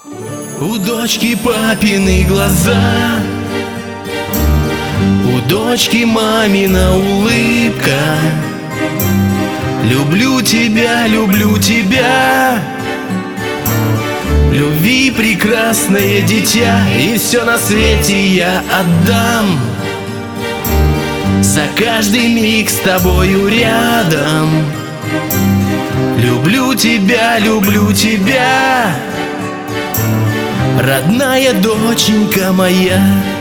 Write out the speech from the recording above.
У дочки папины глаза, у дочки мамина улыбка. Люблю тебя, люблю тебя. Любви прекрасное дитя, и все на свете я отдам за каждый миг с тобою рядом. Люблю тебя, родная доченька моя.